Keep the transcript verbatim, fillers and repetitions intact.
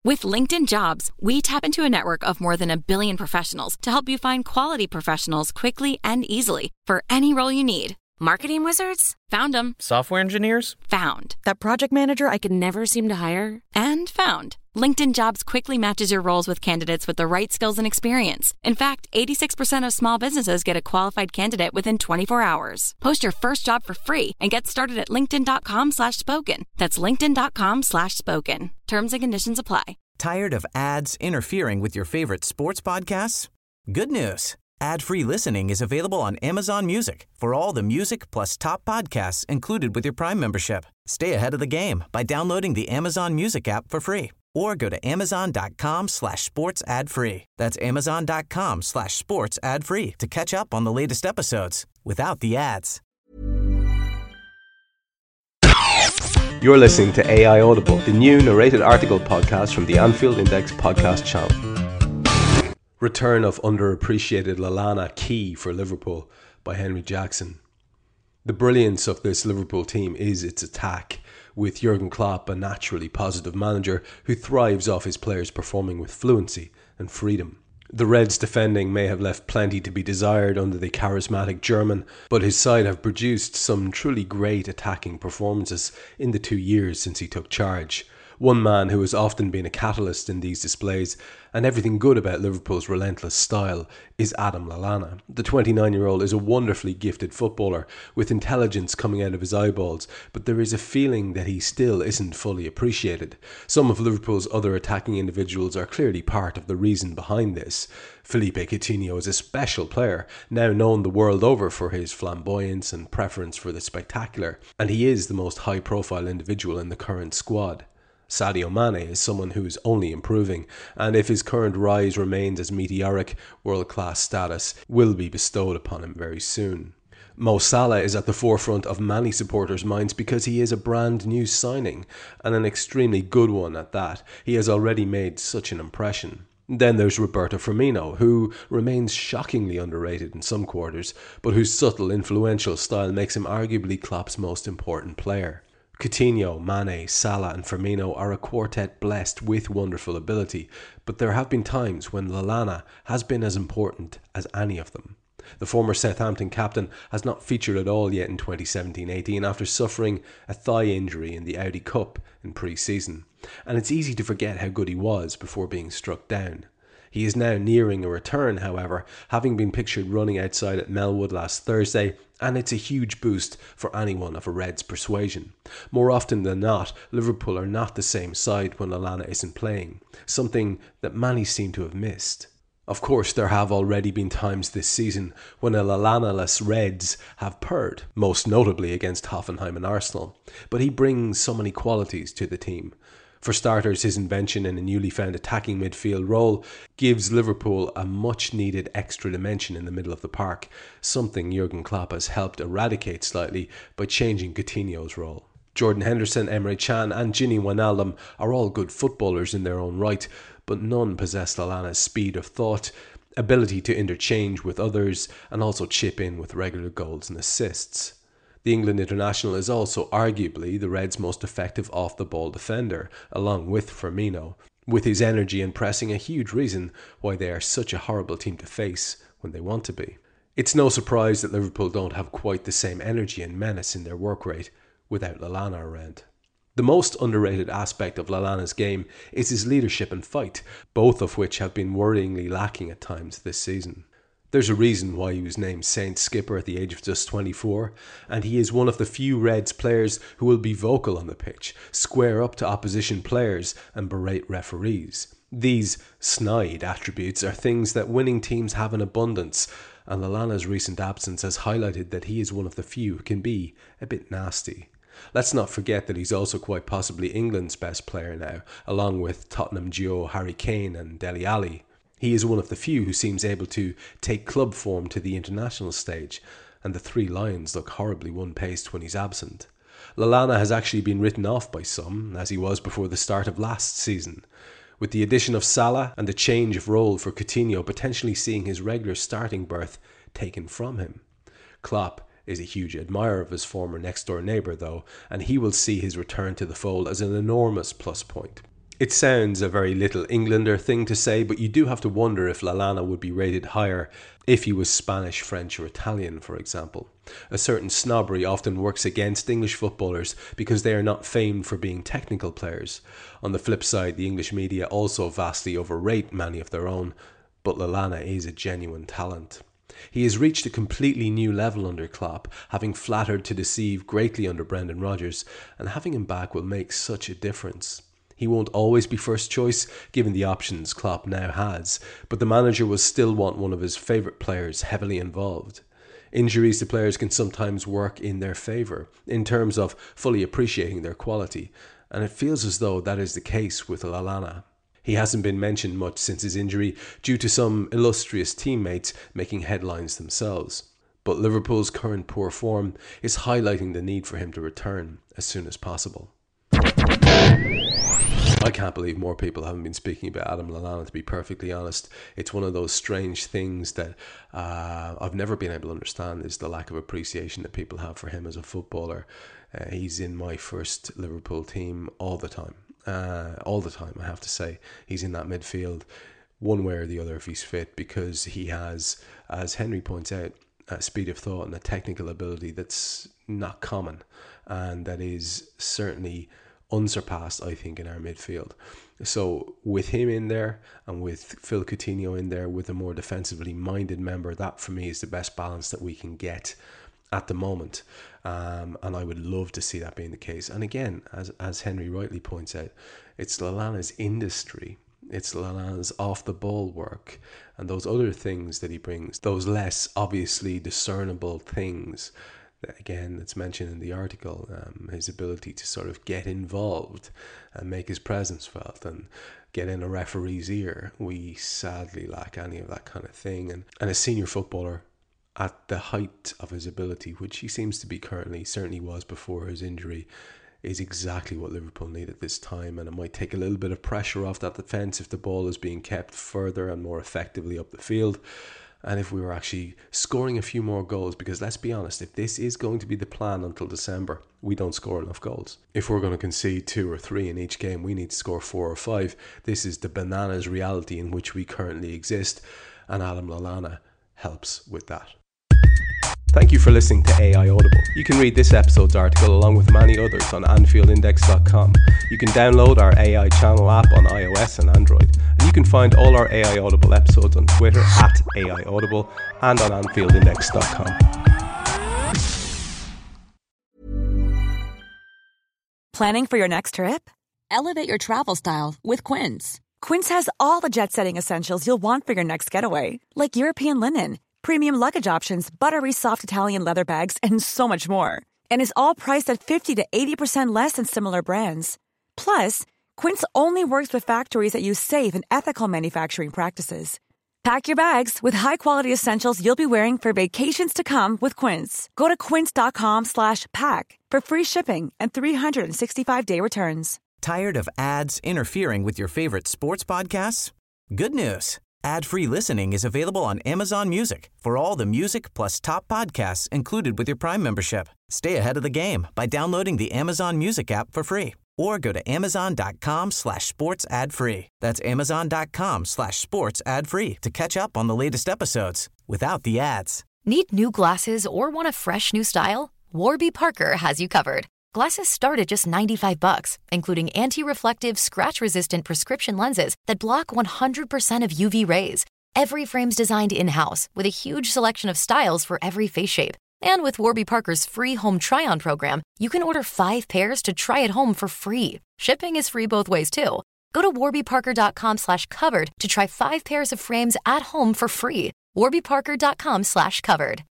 With LinkedIn Jobs, we tap into a network of more than a billion professionals to help you find quality professionals quickly and easily for any role you need. Marketing wizards? Found them. Software engineers? Found. That project manager I could never seem to hire? And found. LinkedIn Jobs quickly matches your roles with candidates with the right skills and experience. In fact, eighty-six percent of small businesses get a qualified candidate within twenty-four hours. Post your first job for free and get started at linkedin.com slash spoken. That's linkedin.com slash spoken. Terms and conditions apply. Tired of ads interfering with your favorite sports podcasts? Good news. Ad-free listening is available on Amazon Music for all the music plus top podcasts included with your Prime membership. Stay ahead of the game by downloading the Amazon Music app for free or go to amazon.com slash sports ad free. That's amazon.com slash sports ad free to catch up on the latest episodes without the ads. You're listening to A I Audible, the new narrated article podcast from the Anfield Index podcast channel. Return of underappreciated Lallana key for Liverpool by Henry Jackson. The brilliance of this Liverpool team is its attack, with Jurgen Klopp a naturally positive manager who thrives off his players performing with fluency and freedom. The Reds' defending may have left plenty to be desired under the charismatic German, but his side have produced some truly great attacking performances in the two years since he took charge. One man who has often been a catalyst in these displays and everything good about Liverpool's relentless style is Adam Lallana. The twenty-nine-year-old is a wonderfully gifted footballer with intelligence coming out of his eyeballs, but there is a feeling that he still isn't fully appreciated. Some of Liverpool's other attacking individuals are clearly part of the reason behind this. Felipe Coutinho is a special player, now known the world over for his flamboyance and preference for the spectacular, and he is the most high-profile individual in the current squad. Sadio Mane is someone who is only improving, and if his current rise remains as meteoric, world-class status will be bestowed upon him very soon. Mo Salah is at the forefront of many supporters' minds because he is a brand new signing, and an extremely good one at that. He has already made such an impression. Then there's Roberto Firmino, who remains shockingly underrated in some quarters, but whose subtle, influential style makes him arguably Klopp's most important player. Coutinho, Mane, Salah and Firmino are a quartet blessed with wonderful ability, but there have been times when Lallana has been as important as any of them. The former Southampton captain has not featured at all yet in twenty seventeen eighteen after suffering a thigh injury in the Audi Cup in pre-season, and it's easy to forget how good he was before being struck down. He is now nearing a return, however, having been pictured running outside at Melwood last Thursday, and it's a huge boost for anyone of a Reds persuasion. More often than not, Liverpool are not the same side when Lallana isn't playing, something that many seem to have missed. Of course, there have already been times this season when a Lallana-less Reds have purred, most notably against Hoffenheim and Arsenal, but he brings so many qualities to the team. For starters, his invention in a newly found attacking midfield role gives Liverpool a much-needed extra dimension in the middle of the park, something Jurgen Klopp has helped eradicate slightly by changing Coutinho's role. Jordan Henderson, Emre Can and Gini Wijnaldum are all good footballers in their own right, but none possess Lallana's speed of thought, ability to interchange with others, and also chip in with regular goals and assists. The England international is also arguably the Reds' most effective off-the-ball defender, along with Firmino, with his energy and pressing a huge reason why they are such a horrible team to face when they want to be. It's no surprise that Liverpool don't have quite the same energy and menace in their work rate without Lallana around. The most underrated aspect of Lallana's game is his leadership and fight, both of which have been worryingly lacking at times this season. There's a reason why he was named Saints skipper at the age of just twenty-four, and he is one of the few Reds players who will be vocal on the pitch, square up to opposition players and berate referees. These snide attributes are things that winning teams have in abundance, and Lallana's recent absence has highlighted that he is one of the few who can be a bit nasty. Let's not forget that he's also quite possibly England's best player now, along with Tottenham duo Harry Kane and Dele Alli. He is one of the few who seems able to take club form to the international stage, and the Three Lions look horribly one-paced when he's absent. Lallana has actually been written off by some, as he was before the start of last season, with the addition of Salah and the change of role for Coutinho potentially seeing his regular starting berth taken from him. Klopp is a huge admirer of his former next-door neighbour though, and he will see his return to the fold as an enormous plus point. It sounds a very Little Englander thing to say, but you do have to wonder if Lallana would be rated higher if he was Spanish, French or Italian, for example. A certain snobbery often works against English footballers because they are not famed for being technical players. On the flip side, the English media also vastly overrate many of their own, but Lallana is a genuine talent. He has reached a completely new level under Klopp, having flattered to deceive greatly under Brendan Rodgers, and having him back will make such a difference. He won't always be first choice, given the options Klopp now has, but the manager will still want one of his favourite players heavily involved. Injuries to players can sometimes work in their favour, in terms of fully appreciating their quality, and it feels as though that is the case with Lallana. He hasn't been mentioned much since his injury, due to some illustrious teammates making headlines themselves. But Liverpool's current poor form is highlighting the need for him to return as soon as possible. I can't believe more people haven't been speaking about Adam Lallana, to be perfectly honest. It's one of those strange things that uh, I've never been able to understand, is the lack of appreciation that people have for him as a footballer. Uh, he's in my first Liverpool team all the time. Uh, all the time, I have to say. He's in that midfield one way or the other if he's fit, because he has, as Henry points out, a speed of thought and a technical ability that's not common, and that is certainly unsurpassed, I think, in our midfield. So with him in there and with Phil Coutinho in there with a more defensively minded member, that for me is the best balance that we can get at the moment. Um, and I would love to see that being the case. And again, as as Henry rightly points out, it's Lallana's industry. It's Lallana's off the ball work and those other things that he brings, those less obviously discernible things. Again, that's mentioned in the article, um, his ability to sort of get involved and make his presence felt and get in a referee's ear. We sadly lack any of that kind of thing. And, and a senior footballer at the height of his ability, which he seems to be currently, certainly was before his injury, is exactly what Liverpool need at this time. And it might take a little bit of pressure off that defence if the ball is being kept further and more effectively up the field. And if we were actually scoring a few more goals, because let's be honest, if this is going to be the plan until December, we don't score enough goals. If we're going to concede two or three in each game, we need to score four or five. This is the bananas reality in which we currently exist, and Adam Lallana helps with that. Thank you for listening to A I Audible. You can read this episode's article along with many others on Anfield Index dot com. You can download our A I channel app on iOS and Android. And you can find all our A I Audible episodes on Twitter at A I Audible and on Anfield Index dot com. Planning for your next trip? Elevate your travel style with Quince. Quince has all the jet-setting essentials you'll want for your next getaway, like European linen, premium luggage options, buttery soft Italian leather bags, and so much more. And is all priced at fifty to eighty percent less than similar brands. Plus, Quince only works with factories that use safe and ethical manufacturing practices. Pack your bags with high-quality essentials you'll be wearing for vacations to come with Quince. Go to quince.com slash pack for free shipping and three sixty-five day returns. Tired of ads interfering with your favorite sports podcasts? Good news. Ad-free listening is available on Amazon Music for all the music plus top podcasts included with your Prime membership. Stay ahead of the game by downloading the Amazon Music app for free or go to amazon.com slash sports ad free. That's amazon.com slash sports ad free to catch up on the latest episodes without the ads. Need new glasses or want a fresh new style? Warby Parker has you covered. Glasses start at just ninety-five bucks, including anti-reflective, scratch-resistant prescription lenses that block one hundred percent of U V rays. Every frame's designed in-house with a huge selection of styles for every face shape. And with Warby Parker's free home try-on program, you can order five pairs to try at home for free. Shipping is free both ways, too. Go to warbyparker.com slash covered to try five pairs of frames at home for free. warbyparker.com slash covered.